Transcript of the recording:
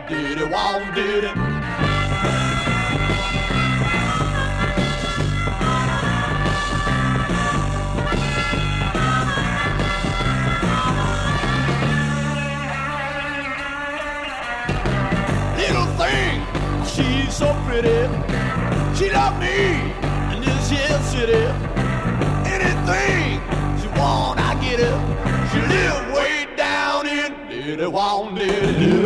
did it, won't did it. Little thing, she's so pretty. She loved me in this here city. Anything she want, I get it. She live way down in did it, won't did it.